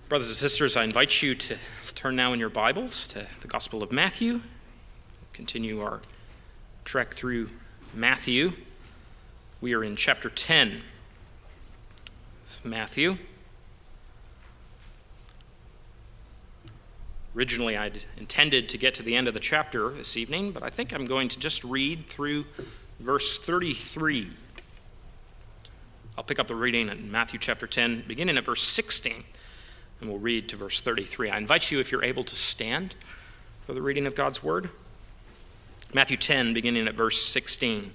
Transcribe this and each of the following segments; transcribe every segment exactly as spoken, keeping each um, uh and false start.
Brothers and sisters, I invite you to turn now in your Bibles to the Gospel of Matthew. We'll continue our trek through Matthew. We are in chapter ten of Matthew. Originally, I'd intended to get to the end of the chapter this evening, but I think I'm going to just read through verse thirty-three. I'll pick up the reading in Matthew chapter ten, beginning at verse sixteen. And we'll read to verse thirty-three. I invite you, if you're able, to stand for the reading of God's word. Matthew ten, beginning at verse sixteen.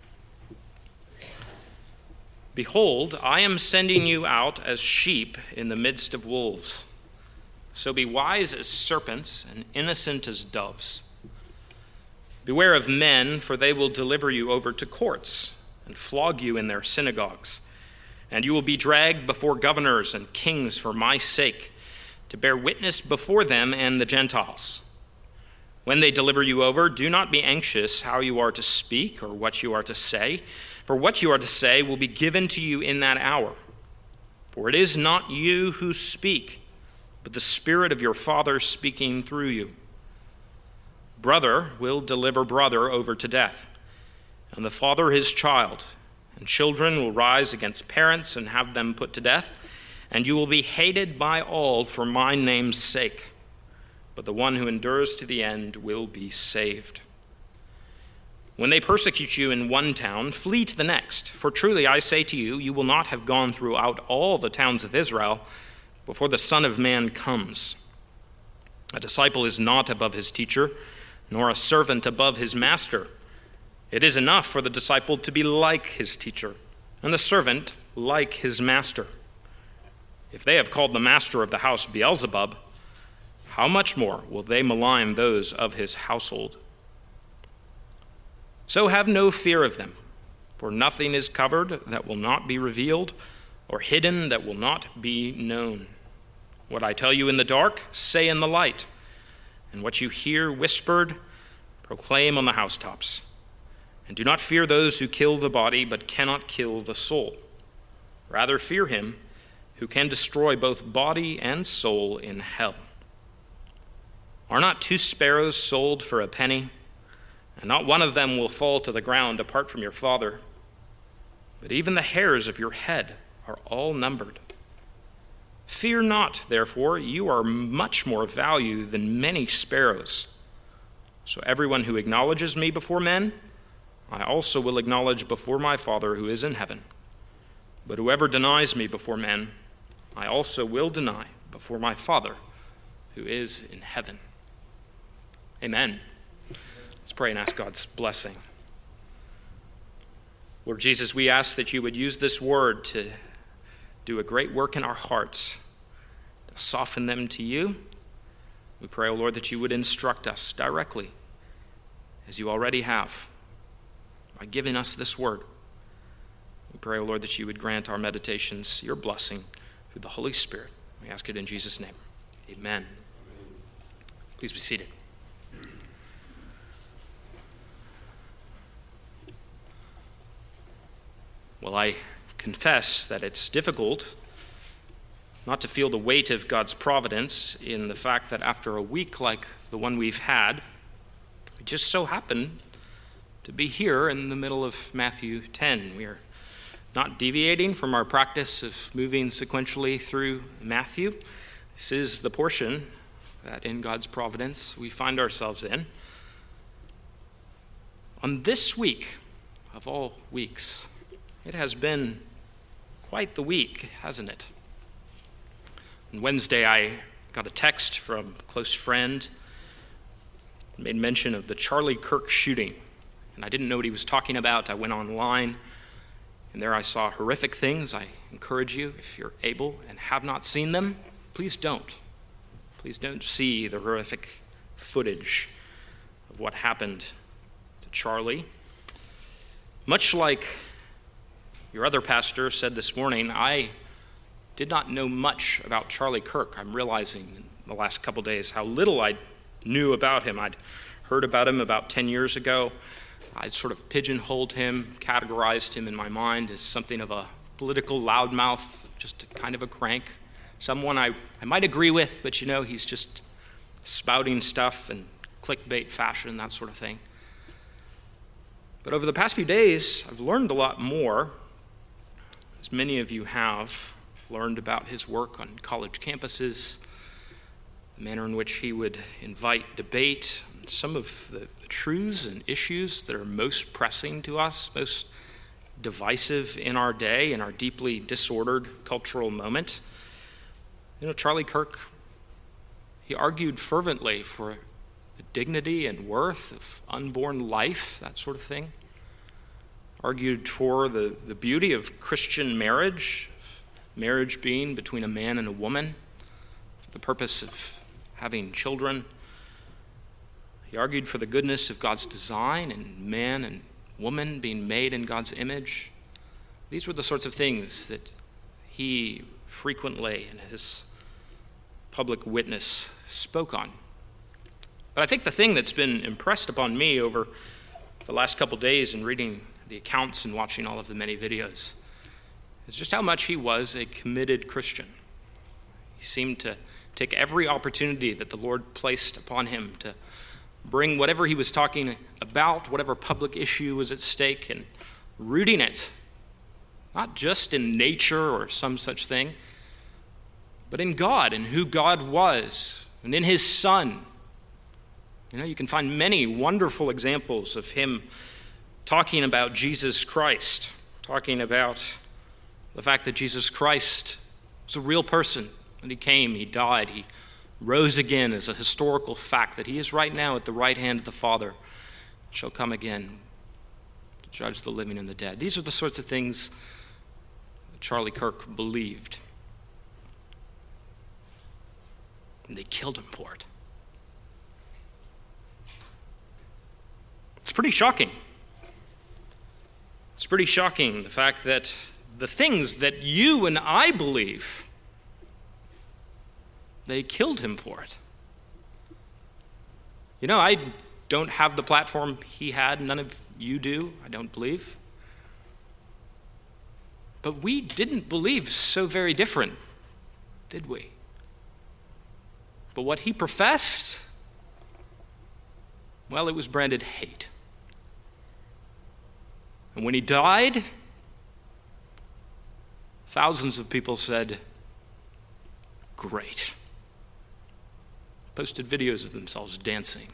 Behold, I am sending you out as sheep in the midst of wolves. So be wise as serpents and innocent as doves. Beware of men, for they will deliver you over to courts and flog you in their synagogues. And you will be dragged before governors and kings for my sake, to bear witness before them and the Gentiles. When they deliver you over, do not be anxious how you are to speak or what you are to say, for what you are to say will be given to you in that hour. For it is not you who speak, but the Spirit of your Father speaking through you. Brother will deliver brother over to death, and the father his child. And children will rise against parents and have them put to death, and you will be hated by all for my name's sake. But the one who endures to the end will be saved. When they persecute you in one town, flee to the next. For truly I say to you, you will not have gone throughout all the towns of Israel before the Son of Man comes. A disciple is not above his teacher, nor a servant above his master. It is enough for the disciple to be like his teacher, and the servant like his master. If they have called the master of the house Beelzebub, how much more will they malign those of his household? So have no fear of them, for nothing is covered that will not be revealed, or hidden that will not be known. What I tell you in the dark, say in the light, and what you hear whispered, proclaim on the housetops. And do not fear those who kill the body, but cannot kill the soul. Rather fear him who can destroy both body and soul in hell. Are not two sparrows sold for a penny? And not one of them will fall to the ground apart from your Father. But even the hairs of your head are all numbered. Fear not, therefore, you are much more value than many sparrows. So everyone who acknowledges me before men, I also will acknowledge before my Father who is in heaven. But whoever denies me before men, I also will deny before my Father who is in heaven. Amen. Let's pray and ask God's blessing. Lord Jesus, we ask that you would use this word to do a great work in our hearts, to soften them to you. We pray, O Lord, that you would instruct us directly, as you already have, by giving us this word. We pray, O Lord, that you would grant our meditations your blessing through the Holy Spirit. We ask it in Jesus' name. Amen. Please be seated. Well, I confess that it's difficult not to feel the weight of God's providence in the fact that after a week like the one we've had, we just so happen to be here in the middle of Matthew ten. We are not deviating from our practice of moving sequentially through Matthew. This is the portion that in God's providence we find ourselves in. On this week, of all weeks, it has been quite the week, hasn't it? On Wednesday, I got a text from a close friend, made mention of the Charlie Kirk shooting. And I didn't know what he was talking about. I went online, and there I saw horrific things. I encourage you, if you're able and have not seen them, please don't. Please don't see the horrific footage of what happened to Charlie. Much like your other pastor said this morning, I did not know much about Charlie Kirk. I'm realizing in the last couple days how little I knew about him. I'd heard about him about ten years ago. I sort of pigeonholed him, categorized him in my mind as something of a political loudmouth, just kind of a crank, someone I, I might agree with, but you know, he's just spouting stuff in clickbait fashion, that sort of thing. But over the past few days, I've learned a lot more, as many of you have learned about his work on college campuses, the manner in which he would invite debate on some of the, the truths and issues that are most pressing to us, most divisive in our day, in our deeply disordered cultural moment. You know, Charlie Kirk, he argued fervently for the dignity and worth of unborn life, that sort of thing. Argued for the, the beauty of Christian marriage, marriage being between a man and a woman, for the purpose of having children. He argued for the goodness of God's design and man and woman being made in God's image. These were the sorts of things that he frequently in his public witness spoke on. But I think the thing that's been impressed upon me over the last couple days in reading the accounts and watching all of the many videos is just how much he was a committed Christian. He seemed to take every opportunity that the Lord placed upon him to bring whatever he was talking about, whatever public issue was at stake, and rooting it, not just in nature or some such thing, but in God and who God was and in his Son. You know, you can find many wonderful examples of him talking about Jesus Christ, talking about the fact that Jesus Christ was a real person. When he came, he died, he rose again as a historical fact that he is right now at the right hand of the Father, shall come again to judge the living and the dead. These are the sorts of things that Charlie Kirk believed. And they killed him for it. It's pretty shocking. It's pretty shocking, the fact that the things that you and I believe, they killed him for it. You know, I don't have the platform he had. None of you do, I don't believe. But we didn't believe so very different, did we? But what he professed, well, it was branded hate. And when he died, thousands of people said, great. Posted videos of themselves dancing.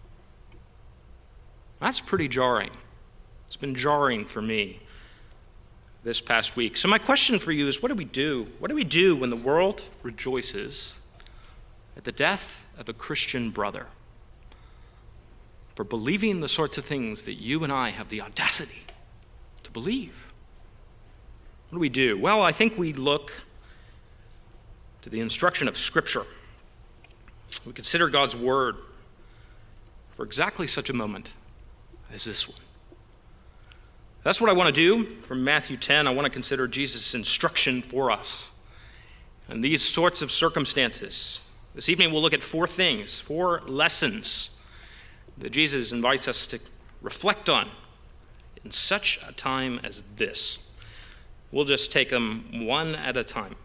That's pretty jarring. It's been jarring for me this past week. So my question for you is, what do we do? What do we do when the world rejoices at the death of a Christian brother for believing the sorts of things that you and I have the audacity to believe? What do we do? Well, I think we look to the instruction of Scripture. We consider God's word for exactly such a moment as this one. That's what I want to do from Matthew ten. I want to consider Jesus' instruction for us in these sorts of circumstances. This evening we'll look at four things, four lessons that Jesus invites us to reflect on in such a time as this. We'll just take them one at a time.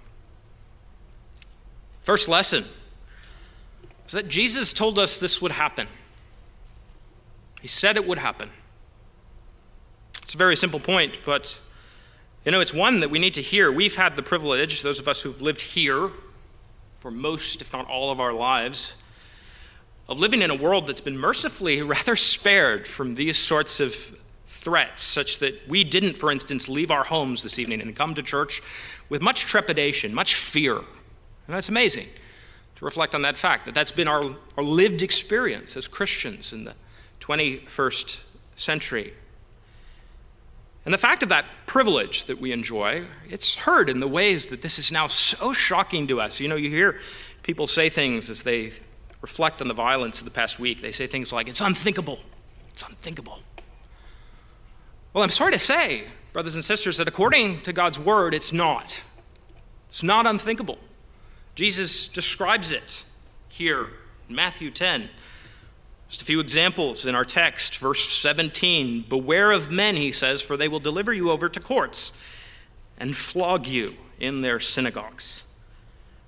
First lesson is that Jesus told us this would happen. He said it would happen. It's a very simple point, but you know, it's one that we need to hear. We've had the privilege, those of us who've lived here for most, if not all of our lives, of living in a world that's been mercifully rather spared from these sorts of threats, such that we didn't, for instance, leave our homes this evening and come to church with much trepidation, much fear. And that's amazing to reflect on that fact, that that's been our, our lived experience as Christians in the twenty-first century. And the fact of that privilege that we enjoy, it's heard in the ways that this is now so shocking to us. You know, you hear people say things as they reflect on the violence of the past week. They say things like, it's unthinkable. It's unthinkable. Well, I'm sorry to say, brothers and sisters, that according to God's word, it's not. It's not unthinkable. Jesus describes it here in Matthew ten. Just a few examples in our text. Verse seventeen, beware of men, he says, for they will deliver you over to courts and flog you in their synagogues.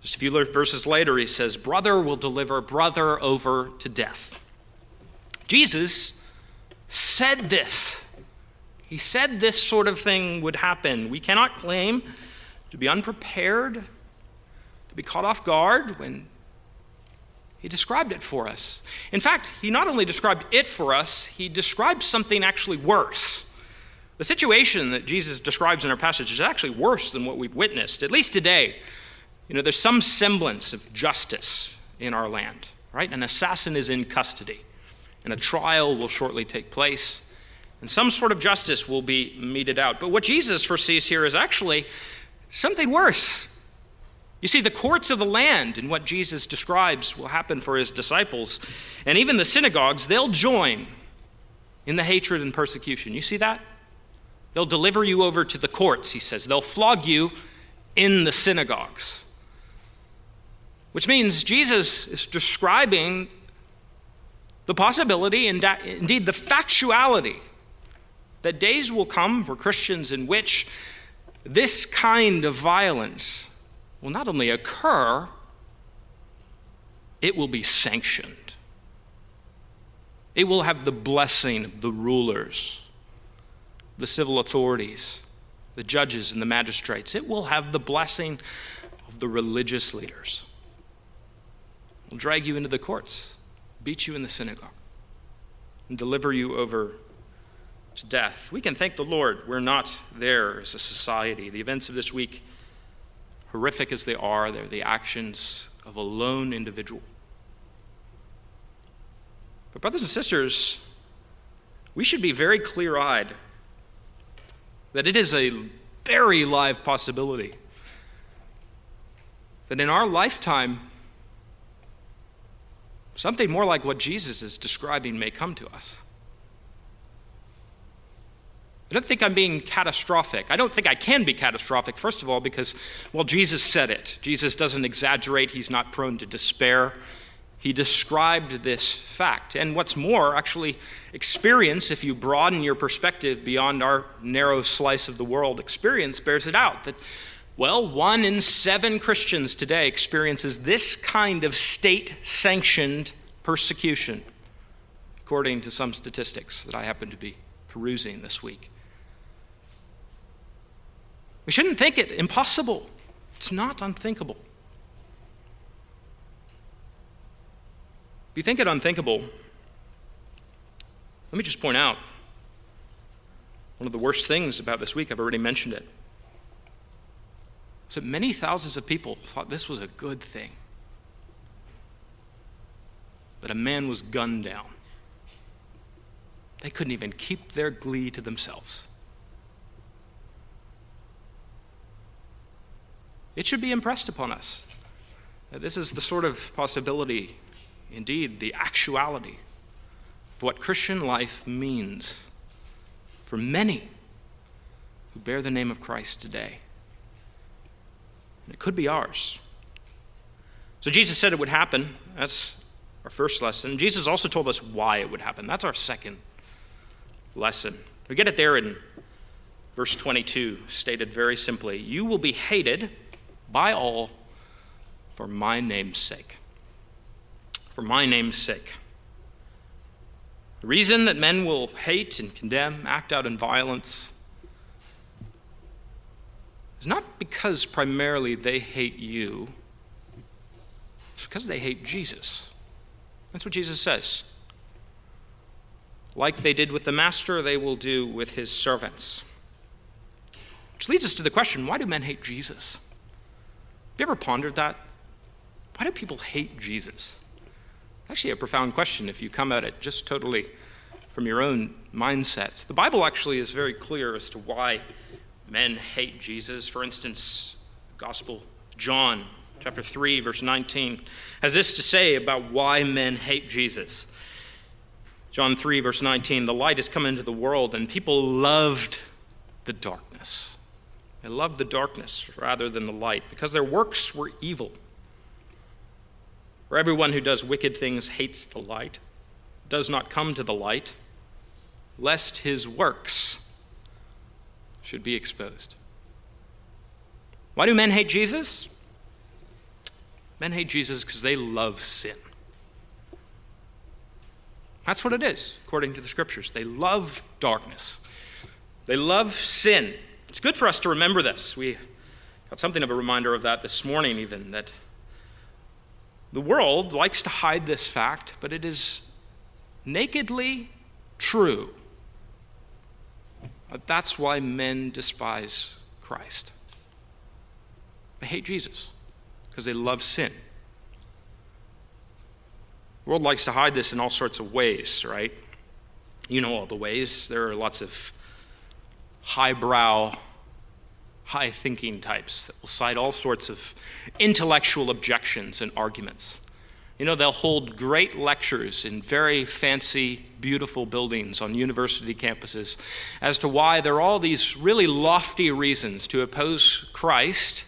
Just a few verses later, he says, brother will deliver brother over to death. Jesus said this. He said this sort of thing would happen. We cannot claim to be unprepared, to be caught off guard when he described it for us. In fact, he not only described it for us, he described something actually worse. The situation that Jesus describes in our passage is actually worse than what we've witnessed, at least today. You know, there's some semblance of justice in our land, right? An assassin is in custody, and a trial will shortly take place, and some sort of justice will be meted out. But what Jesus foresees here is actually something worse. You see, the courts of the land and what Jesus describes will happen for his disciples, and even the synagogues, they'll join in the hatred and persecution. You see that? They'll deliver you over to the courts, he says. They'll flog you in the synagogues. Which means Jesus is describing the possibility, and indeed the factuality, that days will come for Christians in which this kind of violence will not only occur, it will be sanctioned. It will have the blessing of the rulers, the civil authorities, the judges and the magistrates. It will have the blessing of the religious leaders. They'll drag you into the courts, beat you in the synagogue, and deliver you over to death. We can thank the Lord we're not there as a society. The events of this week, horrific as they are, they're the actions of a lone individual. But brothers and sisters, we should be very clear-eyed that it is a very live possibility that in our lifetime, something more like what Jesus is describing may come to us. I don't think I'm being catastrophic. I don't think I can be catastrophic, first of all, because, well, Jesus said it. Jesus doesn't exaggerate. He's not prone to despair. He described this fact. And what's more, actually, experience, if you broaden your perspective beyond our narrow slice of the world, experience bears it out that, well, one in seven Christians today experiences this kind of state-sanctioned persecution, according to some statistics that I happen to be perusing this week. We shouldn't think it impossible. It's not unthinkable. If you think it unthinkable, let me just point out one of the worst things about this week, I've already mentioned it, is that many thousands of people thought this was a good thing, that a man was gunned down. They couldn't even keep their glee to themselves. It should be impressed upon us that this is the sort of possibility, indeed the actuality, of what Christian life means for many who bear the name of Christ today. And it could be ours. So Jesus said it would happen. That's our first lesson. Jesus also told us why it would happen. That's our second lesson. We get it there in verse twenty-two, stated very simply, "You will be hated by all for my name's sake." For my name's sake. The reason that men will hate and condemn, act out in violence, is not because primarily they hate you, it's because they hate Jesus. That's what Jesus says. Like they did with the master, they will do with his servants. Which leads us to the question, why do men hate Jesus? Have you ever pondered that? Why do people hate Jesus? Actually a profound question if you come at it just totally from your own mindset. The Bible actually is very clear as to why men hate Jesus. For instance, Gospel John chapter three, verse nineteen, has this to say about why men hate Jesus. John three, verse nineteen, "The light has come into the world, and people loved the darkness." They loved the darkness rather than the light because their works were evil. For everyone who does wicked things hates the light, does not come to the light, lest his works should be exposed. Why do men hate Jesus? Men hate Jesus because they love sin. That's what it is, according to the scriptures. They love darkness. They love sin. It's good for us to remember this. We got something of a reminder of that this morning even, that the world likes to hide this fact, but it is nakedly true. But that's why men despise Christ. They hate Jesus because they love sin. The world likes to hide this in all sorts of ways, right? You know all the ways. There are lots of highbrow, high-thinking types that will cite all sorts of intellectual objections and arguments. You know, they'll hold great lectures in very fancy, beautiful buildings on university campuses as to why there are all these really lofty reasons to oppose Christ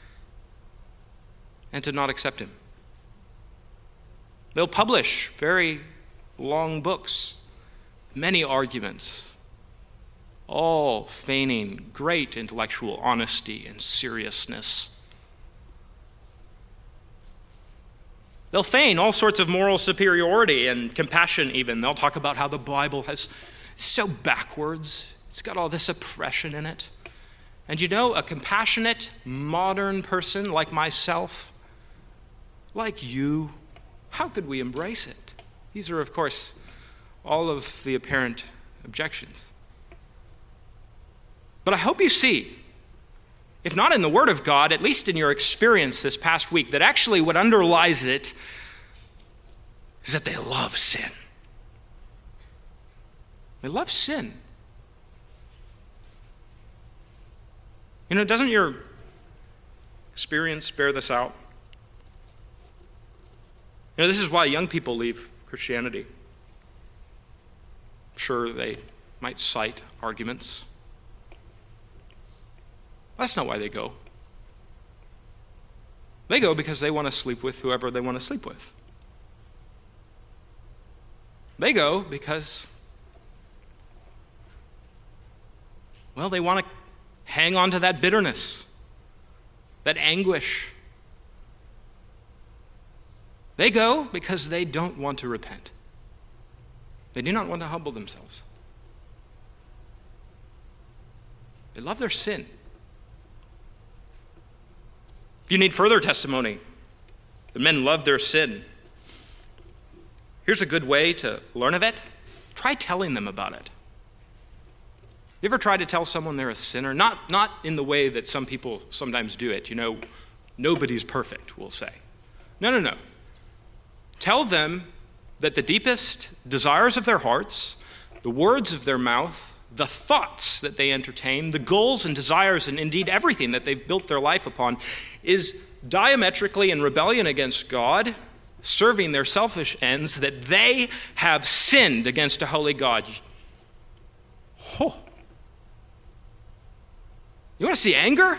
and to not accept him. They'll publish very long books, many arguments, all feigning great intellectual honesty and seriousness. They'll feign all sorts of moral superiority and compassion even. They'll talk about how the Bible has so backwards. It's got all this oppression in it. And you know, a compassionate, modern person like myself, like you, how could we embrace it? These are, of course, all of the apparent objections. But I hope you see, if not in the Word of God, at least in your experience this past week, that actually what underlies it is that they love sin. They love sin. You know, doesn't your experience bear this out? You know, this is why young people leave Christianity. Sure, they might cite arguments. That's not why they go. They go because they want to sleep with whoever they want to sleep with. They go because, well, they want to hang on to that bitterness, that anguish. They go because they don't want to repent. They do not want to humble themselves. They love their sin. If you need further testimony that men love their sin, here's a good way to learn of it. Try telling them about it. You ever try to tell someone they're a sinner? Not, not in the way that some people sometimes do it. You know, nobody's perfect, we'll say. No, no, no. Tell them that the deepest desires of their hearts, the words of their mouth, the thoughts that they entertain, the goals and desires, and indeed everything that they've built their life upon, is diametrically in rebellion against God, serving their selfish ends, that they have sinned against a holy God. Oh. You want to see anger?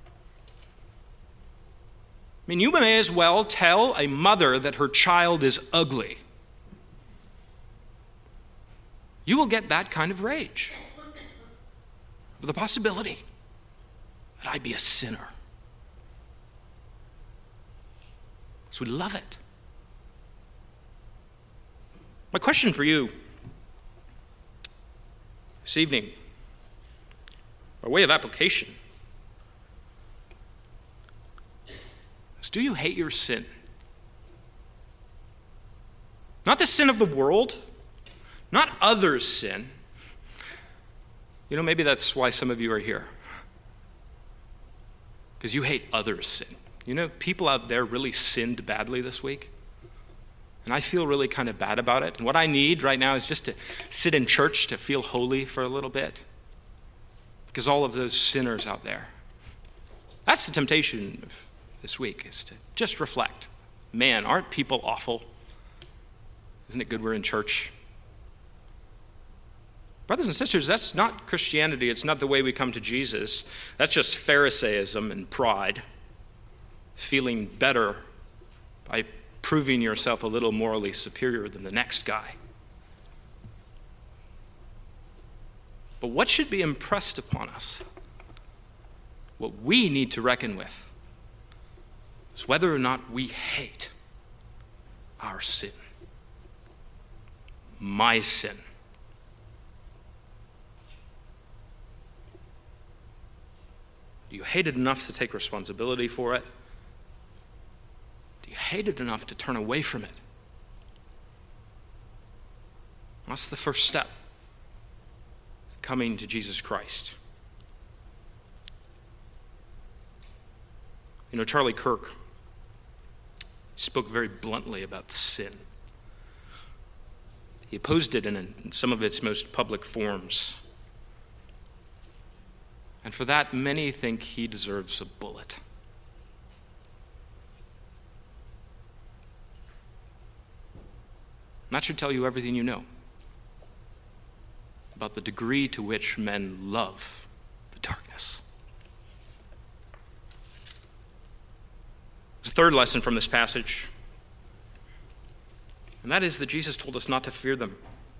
I mean, you may as well tell a mother that her child is ugly. You will get that kind of rage for the possibility that I be a sinner. So we love it. My question for you this evening, by way of application, is do you hate your sin? Not the sin of the world, not others' sin. You know, maybe that's why some of you are here. Because you hate others' sin. You know, people out there really sinned badly this week. And I feel really kind of bad about it. And what I need right now is just to sit in church to feel holy for a little bit. Because all of those sinners out there. That's the temptation of this week, is to just reflect. Man, aren't people awful? Isn't it good we're in church? Brothers and sisters, that's not Christianity. It's not the way we come to Jesus. That's just Pharisaism and pride. Feeling better by proving yourself a little morally superior than the next guy. But what should be impressed upon us, what we need to reckon with, is whether or not we hate our sin. My sin. Do you hate it enough to take responsibility for it? Do you hate it enough to turn away from it? That's the first step. Coming to Jesus Christ. You know, Charlie Kirk spoke very bluntly about sin. He opposed it in some of its most public forms. And for that, many think he deserves a bullet. And that should tell you everything you know about the degree to which men love the darkness. There's a third lesson from this passage, and that is that Jesus told us not to fear them.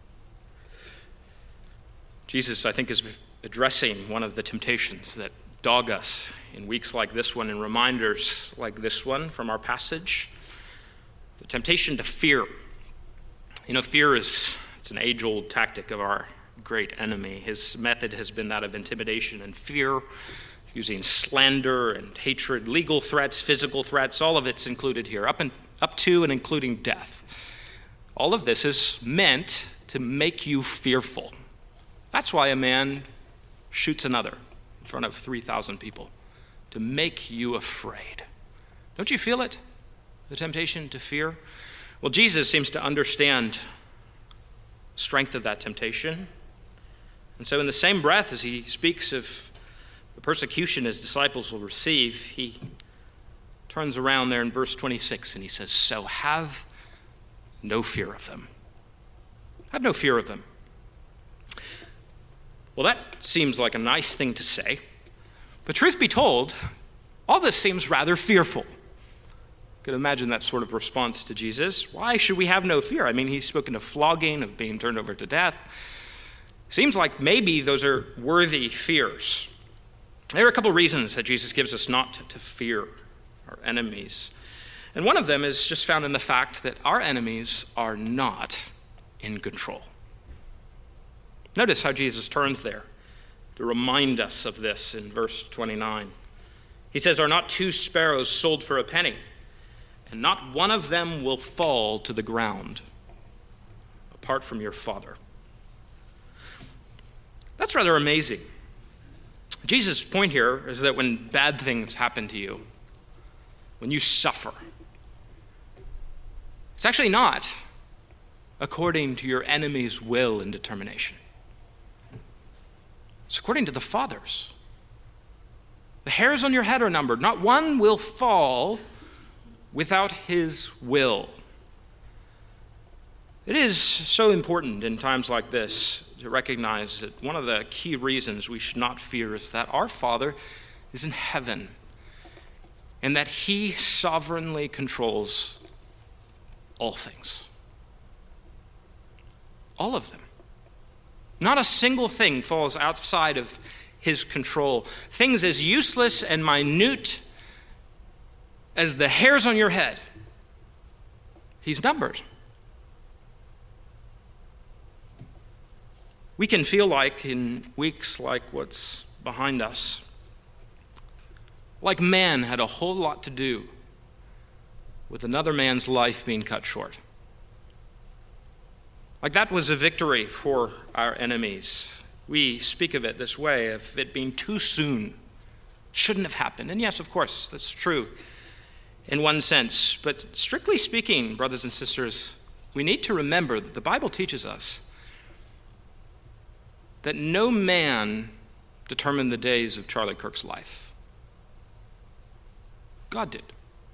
Jesus, I think, is addressing one of the temptations that dog us in weeks like this one and reminders like this one from our passage. The temptation to fear. You know, fear is it's an age-old tactic of our great enemy. His method has been that of intimidation and fear, using slander and hatred, legal threats, physical threats, all of it's included here, up and up to and including death. All of this is meant to make you fearful. That's why a man shoots another in front of three thousand people, to make you afraid. Don't you feel it? The temptation to fear? Well, Jesus seems to understand the strength of that temptation. And so in the same breath as he speaks of the persecution his disciples will receive, he turns around there in verse twenty-six and he says, so have no fear of them. Have no fear of them. Well, that seems like a nice thing to say, but truth be told, all this seems rather fearful. You could imagine that sort of response to Jesus. Why should we have no fear? I mean, he's spoken of flogging, of being turned over to death. Seems like maybe those are worthy fears. There are a couple reasons that Jesus gives us not to, to fear our enemies. And one of them is just found in the fact that our enemies are not in control. Notice how Jesus turns there to remind us of this in verse twenty-nine. He says, are not two sparrows sold for a penny, and not one of them will fall to the ground apart from your Father. That's rather amazing. Jesus' point here is that when bad things happen to you, when you suffer, it's actually not according to your enemy's will and determination. It's according to the Father's. The hairs on your head are numbered. Not one will fall without his will. It is so important in times like this to recognize that one of the key reasons we should not fear is that our Father is in heaven and that he sovereignly controls all things. All of them. Not a single thing falls outside of his control. Things as useless and minute as the hairs on your head, he's numbered. We can feel like in weeks like what's behind us, like man had a whole lot to do with another man's life being cut short. Like that was a victory for our enemies. We speak of it this way, of it being too soon. Shouldn't have happened. And yes, of course, that's true in one sense. But strictly speaking, brothers and sisters, we need to remember that the Bible teaches us that no man determined the days of Charlie Kirk's life. God did.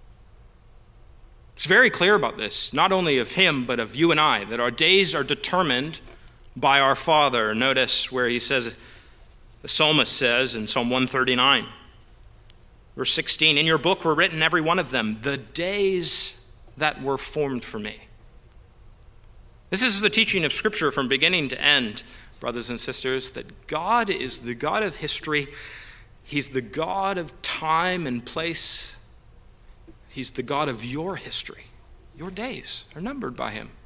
It's very clear about this, not only of him, but of you and I, that our days are determined by our Father. Notice where he says, the psalmist says in Psalm one thirty-nine, verse sixteen, in your book were written, every one of them, the days that were formed for me. This is the teaching of Scripture from beginning to end, brothers and sisters, that God is the God of history. He's the God of time and place. He's the God of your history. Your days are numbered by him.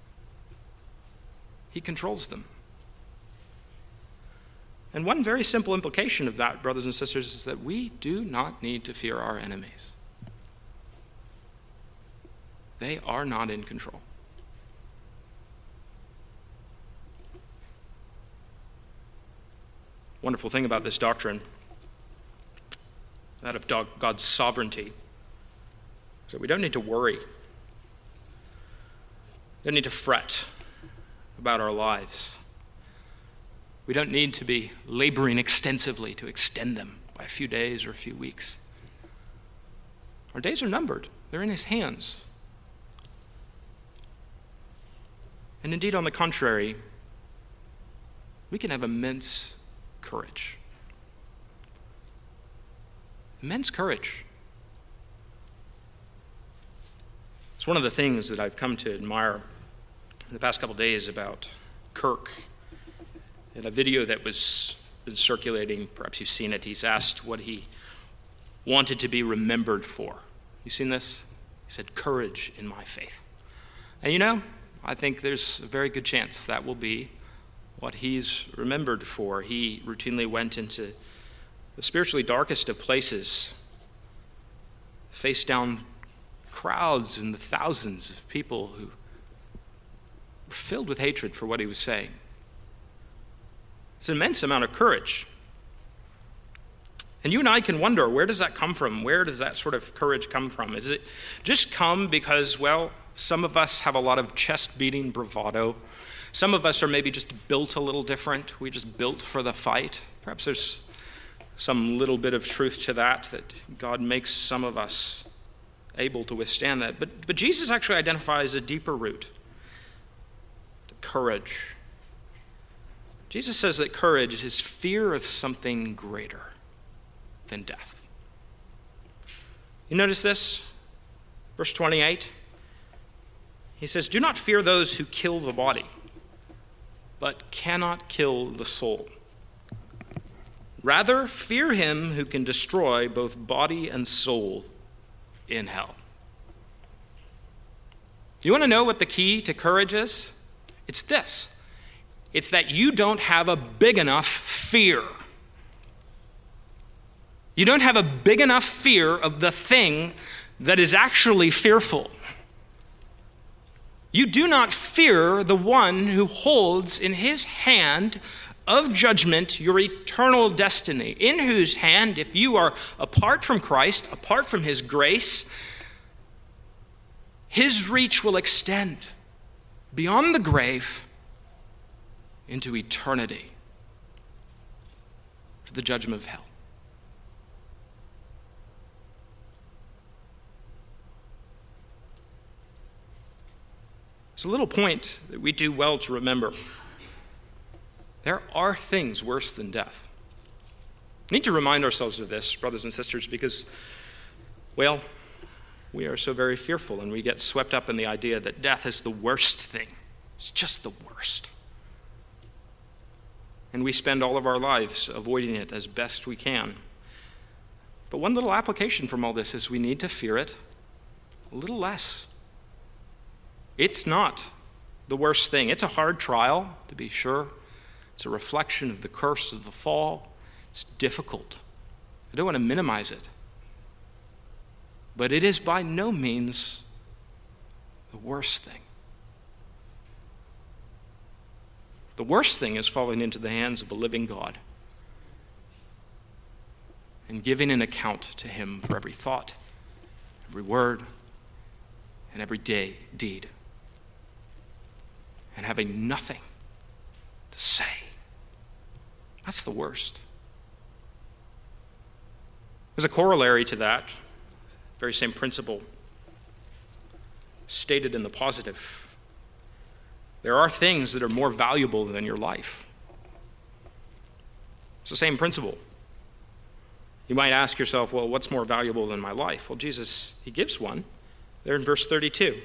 He controls them. And one very simple implication of that, brothers and sisters, is that we do not need to fear our enemies. They are not in control. Wonderful thing about this doctrine, that of God's sovereignty, is that we don't need to worry. We don't need to fret about our lives. We don't need to be laboring extensively to extend them by a few days or a few weeks. Our days are numbered. They're in his hands. And indeed, on the contrary, we can have immense courage. Immense courage. It's one of the things that I've come to admire in the past couple of days about Kirk. In a video that was been circulating, perhaps you've seen it, he's asked what he wanted to be remembered for. You seen this? He said, courage in my faith. And you know, I think there's a very good chance that will be what he's remembered for. He routinely went into the spiritually darkest of places, faced down crowds and the thousands of people who were filled with hatred for what he was saying. It's an immense amount of courage. And you and I can wonder, where does that come from? Where does that sort of courage come from? Is it just come because, well, some of us have a lot of chest-beating bravado? Some of us are maybe just built a little different. We just built for the fight. Perhaps there's some little bit of truth to that, that God makes some of us able to withstand that. But, but Jesus actually identifies a deeper root, the courage. Jesus says that courage is fear of something greater than death. You notice this? Verse twenty-eight. He says, do not fear those who kill the body, but cannot kill the soul. Rather, fear him who can destroy both body and soul in hell. You want to know what the key to courage is? It's this. It's that you don't have a big enough fear. You don't have a big enough fear of the thing that is actually fearful. You do not fear the one who holds in his hand of judgment your eternal destiny, in whose hand, if you are apart from Christ, apart from his grace, his reach will extend beyond the grave into eternity, to the judgment of hell. It's a little point that we do well to remember. There are things worse than death. We need to remind ourselves of this, brothers and sisters, because, well, we are so very fearful and we get swept up in the idea that death is the worst thing. It's just the worst. And we spend all of our lives avoiding it as best we can. But one little application from all this is we need to fear it a little less. It's not the worst thing. It's a hard trial, to be sure. It's a reflection of the curse of the fall. It's difficult. I don't want to minimize it. But it is by no means the worst thing. The worst thing is falling into the hands of a living God and giving an account to him for every thought, every word, and every day, deed, and having nothing to say. That's the worst. There's a corollary to that, very same principle, stated in the positive. There are things that are more valuable than your life. It's the same principle. You might ask yourself, well, what's more valuable than my life? Well, Jesus, he gives one there in verse thirty-two.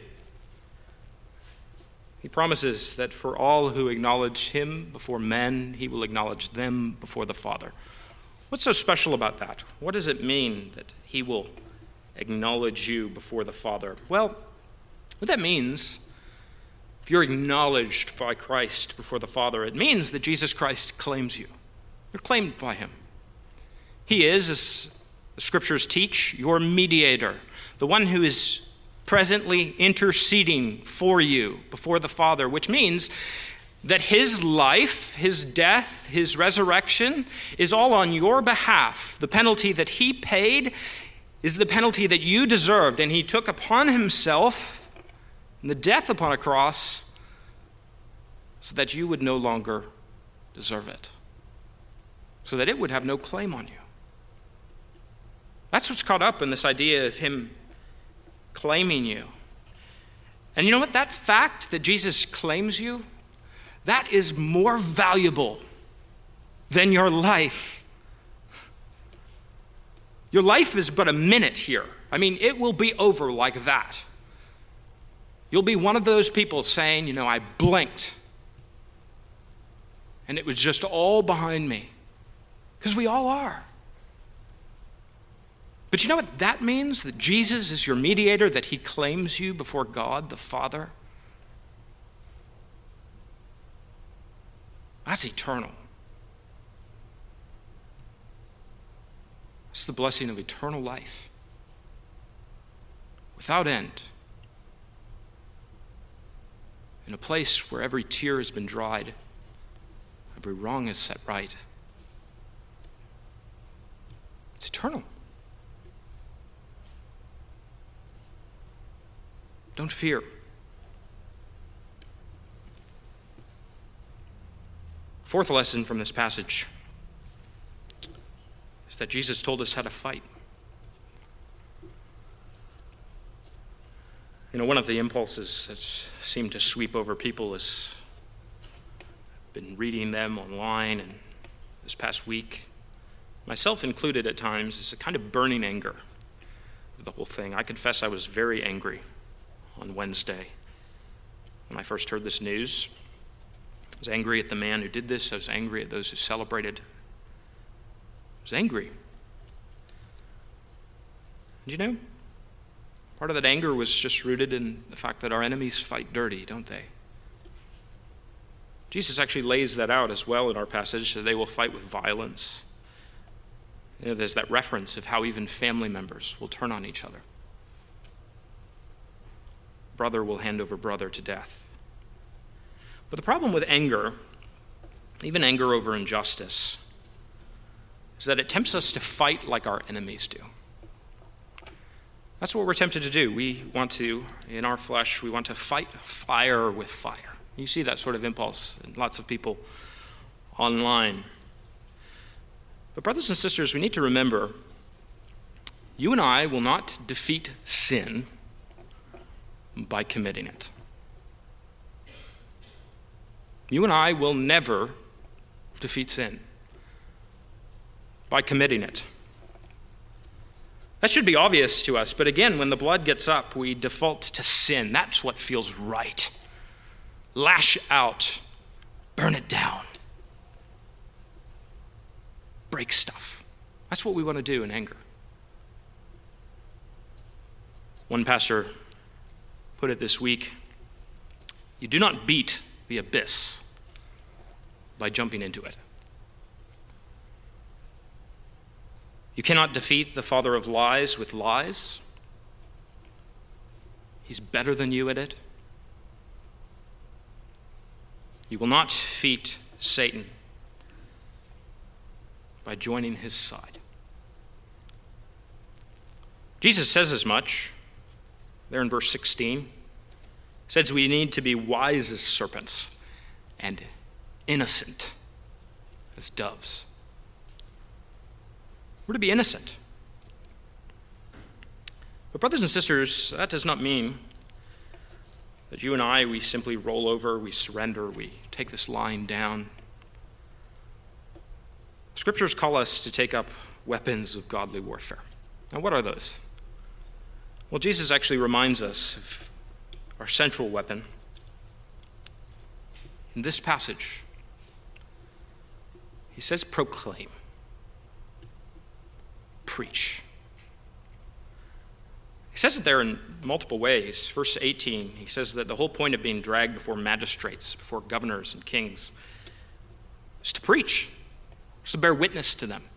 He promises that for all who acknowledge him before men, he will acknowledge them before the Father. What's so special about that? What does it mean that he will acknowledge you before the Father. Well, what that means, if you're acknowledged by Christ before the Father, it means that Jesus Christ claims you. You're claimed by him. He is, as the scriptures teach, your mediator, the one who is presently interceding for you before the Father, which means that his life, his death, his resurrection is all on your behalf. The penalty that he paid is the penalty that you deserved, and he took upon himself the death upon a cross so that you would no longer deserve it, so that it would have no claim on you. That's what's caught up in this idea of him claiming you. And you know what? That fact that Jesus claims you, that is more valuable than your life. Your life is but a minute here. I mean, it will be over like that. You'll be one of those people saying, you know, I blinked, and it was just all behind me. Because we all are. But you know what that means? That Jesus is your mediator, that he claims you before God the Father? That's eternal. It's the blessing of eternal life without end, in a place where every tear has been dried, every wrong is set right. It's eternal. Don't fear. Fourth lesson from this passage is that Jesus told us how to fight. You know, one of the impulses that seem to sweep over people is, I've been reading them online and this past week, myself included at times, is a kind of burning anger of the whole thing. I confess I was very angry on Wednesday when I first heard this news. I was angry at the man who did this. I was angry at those who celebrated. I was angry. And you know, part of that anger was just rooted in the fact that our enemies fight dirty, don't they? Jesus actually lays that out as well in our passage, that they will fight with violence. You know, there's that reference of how even family members will turn on each other. Brother will hand over brother to death. But the problem with anger, even anger over injustice, is that it tempts us to fight like our enemies do. That's what we're tempted to do. We want to, in our flesh, we want to fight fire with fire. You see that sort of impulse in lots of people online. But brothers and sisters, we need to remember, you and I will not defeat sin by committing it. You and I will never defeat sin by committing it. That should be obvious to us, but again, when the blood gets up, we default to sin. That's what feels right. Lash out, burn it down, break stuff. That's what we want to do in anger. One pastor put it this week: you do not beat the abyss by jumping into it. You cannot defeat the father of lies with lies. He's better than you at it. You will not defeat Satan by joining his side. Jesus says as much there in verse sixteen. He says we need to be wise as serpents and innocent as doves. We're to be innocent. But brothers and sisters, that does not mean that you and I, we simply roll over, we surrender, we take this line down. Scriptures call us to take up weapons of godly warfare. Now, what are those? Well, Jesus actually reminds us of our central weapon in this passage. He says proclaim. Preach. says it there in multiple ways. Verse eighteen, he says that the whole point of being dragged before magistrates, before governors and kings, is to preach, is to bear witness to them.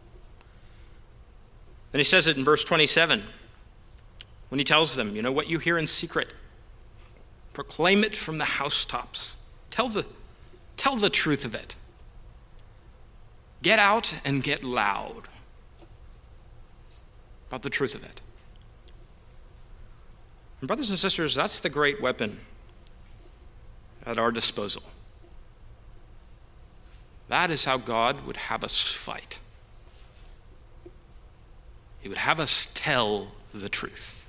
Then he says it in verse twenty-seven, when he tells them, you know, what you hear in secret, proclaim it from the housetops. Tell the, tell the truth of it. Get out and get loud about the truth of it. And brothers and sisters, that's the great weapon at our disposal. That is how God would have us fight. He would have us tell the truth.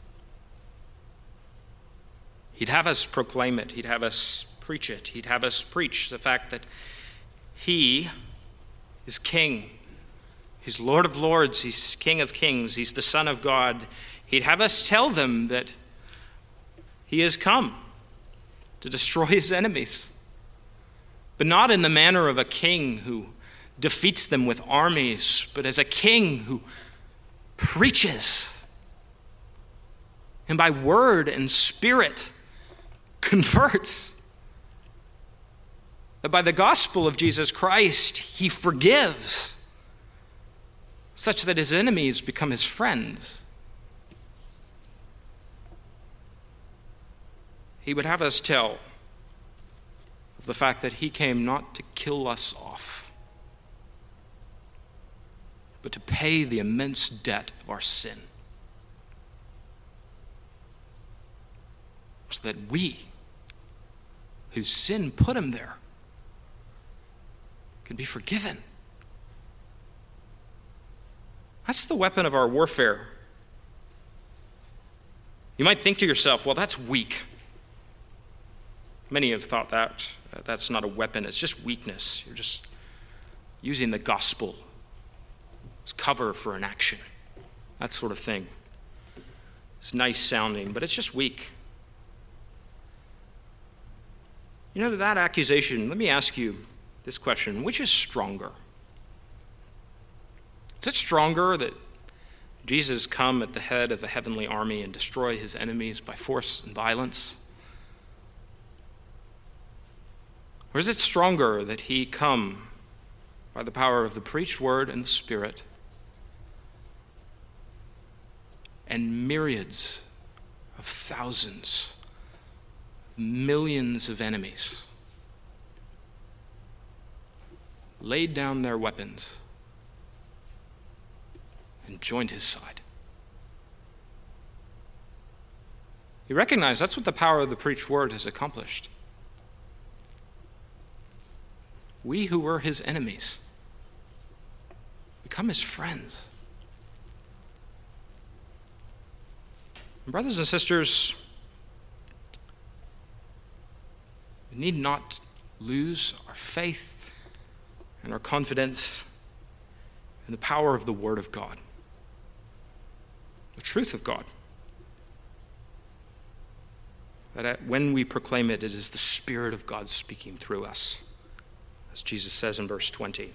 He'd have us proclaim it. He'd have us preach it. He'd have us preach the fact that he is king. He's Lord of lords. He's King of kings. He's the Son of God. He'd have us tell them that he has come to destroy his enemies, but not in the manner of a king who defeats them with armies, but as a king who preaches and by word and spirit converts. That by the gospel of Jesus Christ, he forgives, such that his enemies become his friends. He would have us tell of the fact that he came not to kill us off, but to pay the immense debt of our sin, so that we, whose sin put him there, can be forgiven. That's the weapon of our warfare. You might think to yourself, well, that's weak. Many have thought that. Uh, that's not a weapon. It's just weakness. You're just using the gospel as cover for an action. That sort of thing. It's nice sounding, but it's just weak. You know, that accusation, let me ask you this question. Which is stronger? Is it stronger that Jesus come at the head of a heavenly army and destroy his enemies by force and violence? Or is it stronger that he come by the power of the preached word and the Spirit, and myriads of thousands, millions of enemies laid down their weapons and joined his side? You recognize that's what the power of the preached word has accomplished. We who were his enemies become his friends. And brothers and sisters, we need not lose our faith and our confidence in the power of the Word of God, the truth of God. That when we proclaim it, it is the Spirit of God speaking through us, as Jesus says in verse twenty.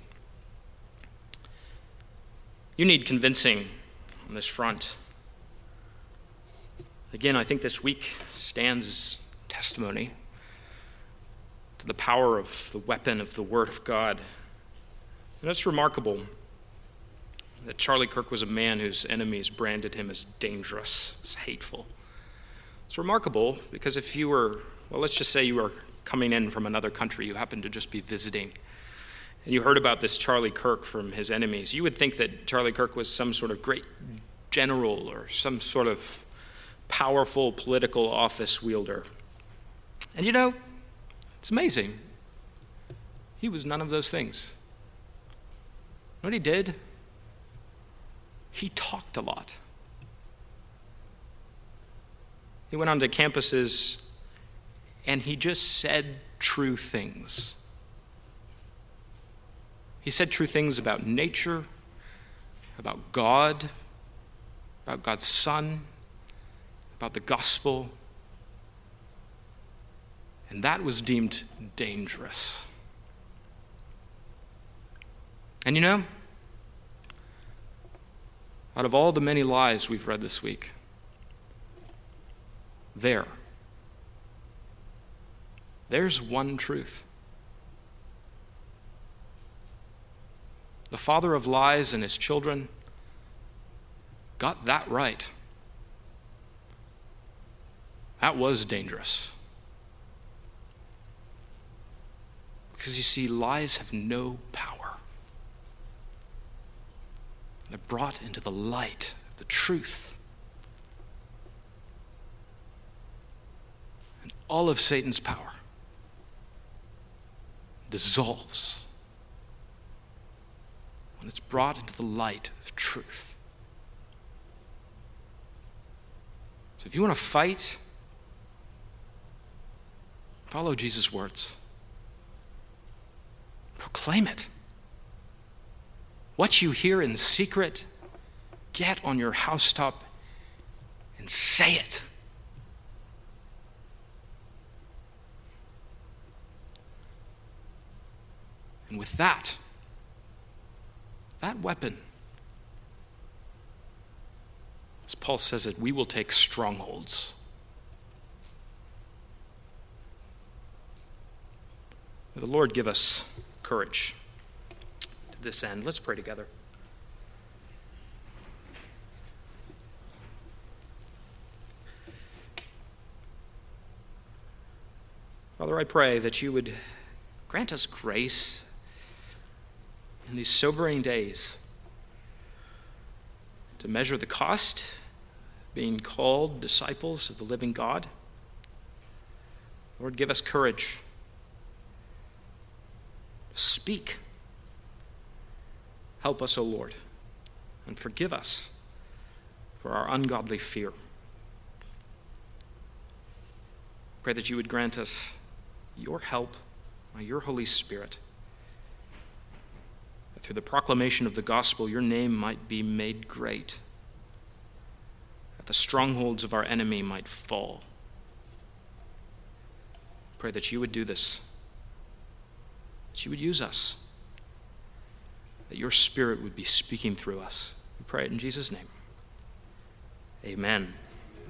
You need convincing on this front. Again, I think this week stands as testimony to the power of the weapon of the Word of God. And it's remarkable that Charlie Kirk was a man whose enemies branded him as dangerous, as hateful. It's remarkable because if you were, well, let's just say you were coming in from another country, you happened to just be visiting, and you heard about this Charlie Kirk from his enemies, you would think that Charlie Kirk was some sort of great general or some sort of powerful political office wielder. And you know, it's amazing. He was none of those things. You know what he did? He talked a lot. He went onto campuses and he just said true things. He said true things about nature, about God, about God's Son, about the gospel. And that was deemed dangerous. And you know, out of all the many lies we've read this week, there. There's one truth. The father of lies and his children got that right. That was dangerous. Because you see, lies have no power. They're brought into the light of the truth. And all of Satan's power dissolves when it's brought into the light of truth. So if you want to fight, follow Jesus' words. Proclaim it. What you hear in secret, get on your housetop and say it. And with that, that weapon, as Paul says it, we will take strongholds. May the Lord give us courage to this end. Let's pray together. Father, I pray that you would grant us grace in these sobering days to measure the cost of being called disciples of the living God. Lord, give us courage. Speak. Help us, O Lord, and forgive us for our ungodly fear. Pray that you would grant us your help by your Holy Spirit, that through the proclamation of the gospel your name might be made great, that the strongholds of our enemy might fall. Pray that you would do this, that you would use us, that your Spirit would be speaking through us. We pray it in Jesus' name. Amen.